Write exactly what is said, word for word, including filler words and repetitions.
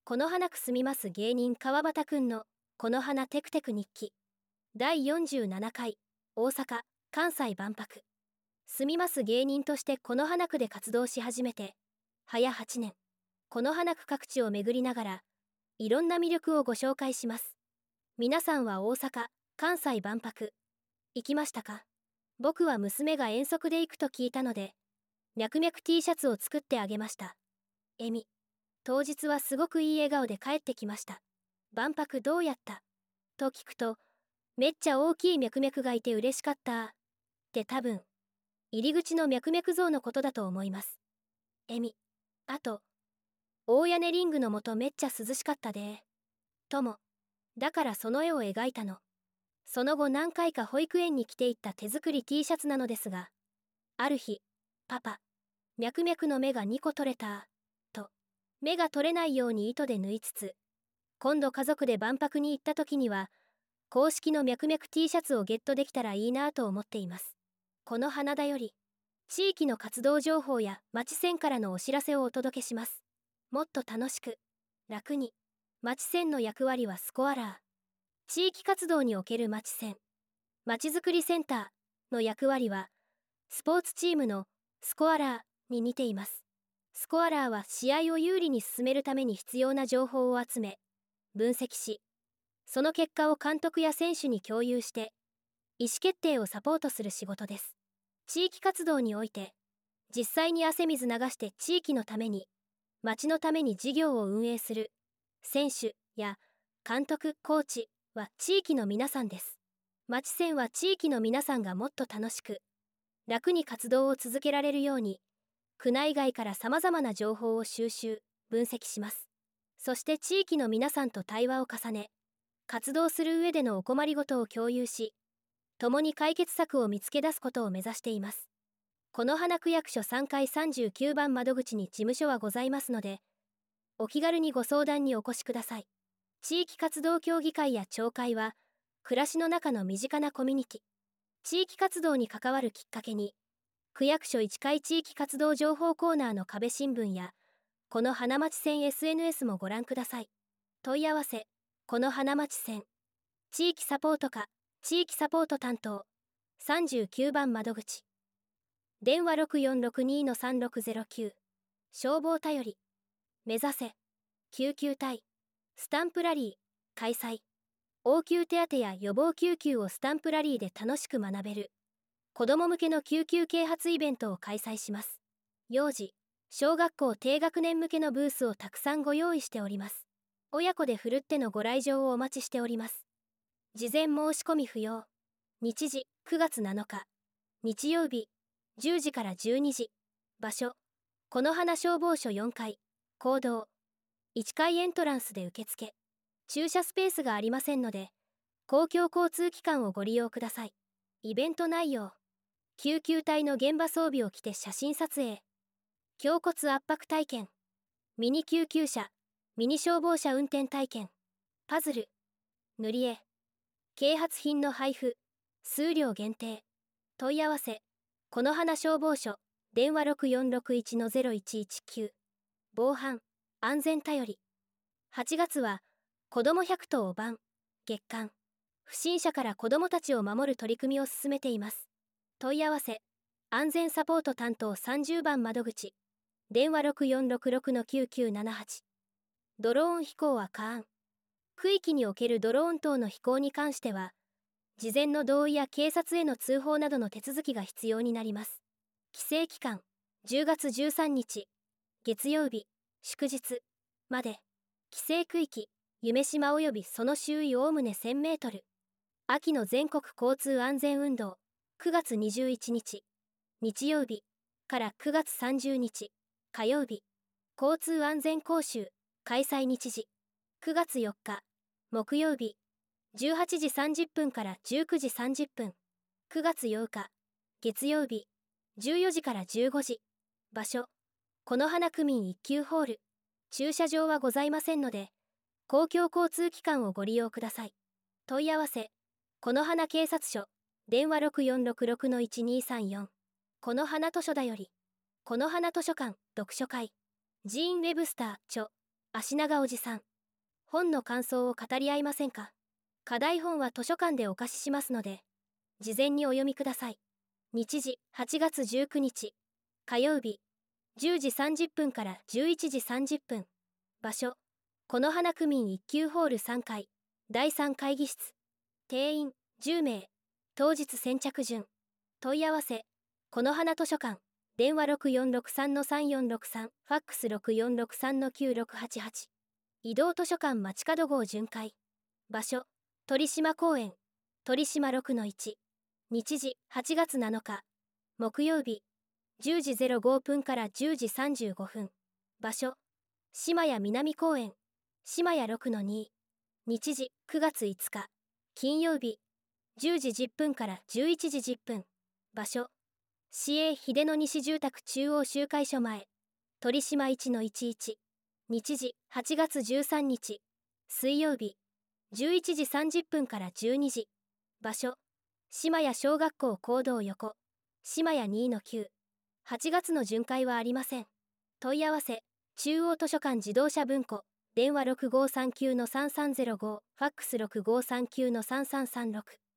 この花く住みます芸人川端くんのこの花テクテク日記だいよんじゅうななかい大阪・関西万博。住みます芸人としてこの花区で活動し始めて早はちねん。この花区各地を巡りながらいろんな魅力をご紹介します。皆さんは大阪・関西万博行きましたか？僕は娘が遠足で行くと聞いたので脈々 T シャツを作ってあげました。えみ。当日はすごくいい笑顔で帰ってきました。万博どうやった？と聞くと、めっちゃ大きい脈々がいて嬉しかったって多分、入り口の脈々像のことだと思います。えみ。あと、大屋根リングの下めっちゃ涼しかったで。とも。だからその絵を描いたの。その後何回か保育園に着ていった手作り T シャツなのですが、ある日、パパ、脈々の目がにこ取れた。目が取れないように糸で縫いつつ、今度家族で万博に行った時には公式の脈々 T シャツをゲットできたらいいなぁと思っています。この花田より地域の活動情報や町線からのお知らせをお届けします。もっと楽しく楽に。町線の役割はスコアラー。地域活動における町線まちづくりセンターの役割はスポーツチームのスコアラーに似ています。スコアラーは試合を有利に進めるために必要な情報を集め、分析し、その結果を監督や選手に共有して、意思決定をサポートする仕事です。地域活動において、実際に汗水流して地域のために、町のために事業を運営する、選手や監督、コーチは地域の皆さんです。町線は地域の皆さんがもっと楽しく、楽に活動を続けられるように、区内外からさまざまな情報を収集・分析します。そして地域の皆さんと対話を重ね、活動する上でのお困りごとを共有し、共に解決策を見つけ出すことを目指しています。この花区役所さんかいさんじゅうきゅうばん窓口に事務所はございますので、お気軽にご相談にお越しください。地域活動協議会や町会は、暮らしの中の身近なコミュニティ、地域活動に関わるきっかけに、区役所いちかい地域活動情報コーナーの壁新聞やこの花町線 エスエヌエス もご覧ください。問い合わせこの花町線地域サポート課地域サポート担当さんじゅうきゅうばん窓口電話 ろくよんろくにのさんろくゼロきゅう消防頼り目指せ救急隊スタンプラリー開催応急手当や予防救急をスタンプラリーで楽しく学べる子ども向けの救急啓発イベントを開催します。幼児、小学校低学年向けのブースをたくさんご用意しております。親子でふるってのご来場をお待ちしております。事前申し込み不要。日時、くがつなのか。日曜日、じゅうじからじゅうにじ。場所、この花消防署よんかい。講堂、いっかいエントランスで受付。駐車スペースがありませんので、公共交通機関をご利用ください。イベント内容。救急隊の現場装備を着て写真撮影。胸骨圧迫体験。ミニ救急車、ミニ消防車運転体験。パズル。塗り絵。啓発品の配布。数量限定。問い合わせ。この花消防署。電話 ろくよんろくいちのゼロいちいちきゅう。防犯。安全頼り。はちがつは、子どもひゃくとお番。月間。不審者から子どもたちを守る取り組みを進めています。問い合わせ安全サポート担当さんじゅうばん窓口電話 ろくよんろくろくのきゅうきゅうななはち。ドローン飛行は可案。区域におけるドローン等の飛行に関しては事前の同意や警察への通報などの手続きが必要になります。規制期間じゅうがつじゅうさんにち月曜日祝日まで。規制区域夢洲及びその周囲おおむねせんメートル。秋の全国交通安全運動くがつにじゅういちにち日曜日からくがつさんじゅうにち火曜日交通安全講習開催日時くがつよっか木曜日じゅうはちじさんじゅっぷんからじゅうくじさんじゅっぷんくがつようか月曜日じゅうよじからじゅうごじ。場所この花区民一級ホール。駐車場はございませんので公共交通機関をご利用ください。問い合わせこの花警察署電話 ろくよんろくろくのいちにさんよん。この花図書だよりこの花図書館読書会ジーン・ウェブスター著足長おじさん。本の感想を語り合いませんか？課題本は図書館でお貸ししますので、事前にお読みください。日時はちがつじゅうくにち、火曜日、じゅうじさんじゅっぷんからじゅういちじさんじゅっぷん。場所、この花区民いっ級ホールさんかい、だいさん会議室。定員じゅうめい。当日先着順。問い合わせ、この花図書館。電話ろくよんろくさんのさんよんろくさん、ファックスろくよんろくさんのきゅうろくはちはち。移動図書館街角号巡回。場所、鳥島公園、鳥島 ろくのいち。日時はちがつなのか、木曜日、じゅうじぜろごふんからじゅうじさんじゅうごふん。場所、島屋南公園、島屋 ろくのに。日時くがついつか、金曜日、じゅうじじゅっぷんからじゅういちじじゅっぷん。場所、市営秀野西住宅中央集会所前、鳥島 いちのいちいち。日時はちがつじゅうさんにち、水曜日、じゅういちじさんじゅっぷんからじゅうにじ。場所、島屋小学校講堂横、島屋 にのきゅう。はちがつの巡回はありません。問い合わせ、中央図書館自動車文庫、電話ろくごーさんきゅうのさんさんぜろご、ファックスろくごーさんきゅうのさんさんさんろく。